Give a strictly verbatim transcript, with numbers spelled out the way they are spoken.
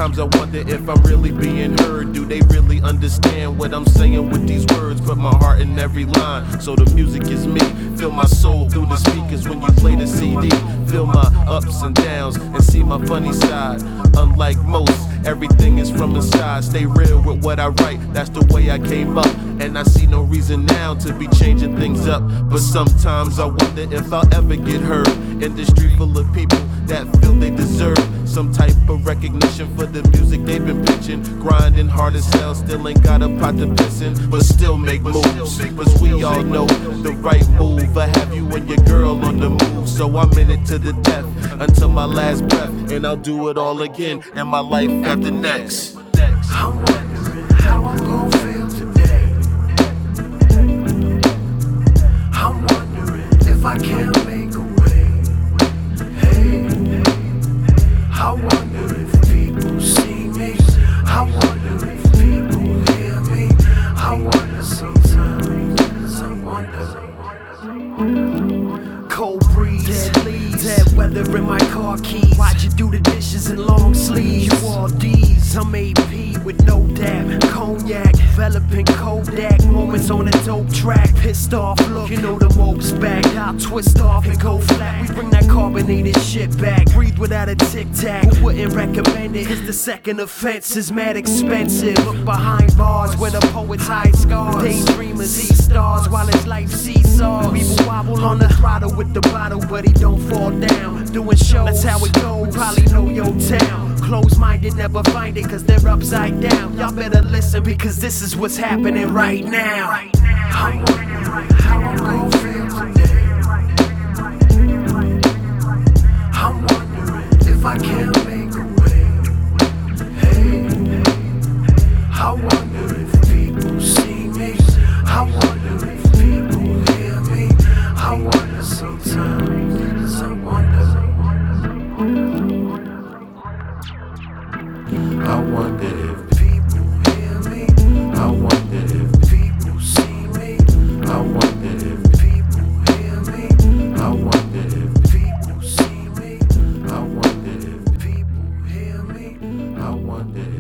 Sometimes I wonder if I'm really being heard. Do they really understand what I'm saying with these words? Put my heart in every line, so the music is me. Feel my soul through the speakers when you play the C D. Feel my ups and downs and see my funny side. Unlike most, everything is from inside. Stay real with what I write, that's the way I came up. And I see no reason now to be changing things up. But sometimes I wonder if I'll ever get heard. Industry full of people that feel they deserve some type of recognition for the music they've been pitching. Grinding hard as hell, still ain't got a pot to piss in, but still make moves. But we all know the right move. I have you and your girl on the move, so I'm in it to the death until my last breath, and I'll do it all again in my life after next. I'm wondering how I'm gon' feel today. I'm wondering if I can make a way. Hey, I wonder if people see me. I wonder if people hear me. I wonder sometimes. I wonder. Cold breeze, dead leaves, dead weather in my car keys. Why'd you do the dishes in long sleeves? You all D's, I'm A P with no dab. Cognac, developing Kodak. Moments on a dope track. Pissed off look, you know the mope's back. I'll twist off and go flat. We bring that carbonated shit back. Breathe without a tic-tac, who wouldn't recommend it? Cause the second offense is mad expensive. Look behind bars where the poets hide scars. Daydreamers see stars while his life seesaws. People wobble on the throttle with the bottle, but he don't fall down. Doing shows, that's how it goes. Probably know your town. Closed-minded never find it cause they're upside down. Y'all better listen because this is what's happening right now. I'm wondering how I'm gon' feel today. I'm wondering if I can make a way. Hey, I wonder if people see me. I wonder if people hear me. I wonder sometimes. I wonder. I wonder if people hear me. I wonder if people see me. I wonder if people hear me. I wonder if people see me. I wonder if People hear me. I wonder if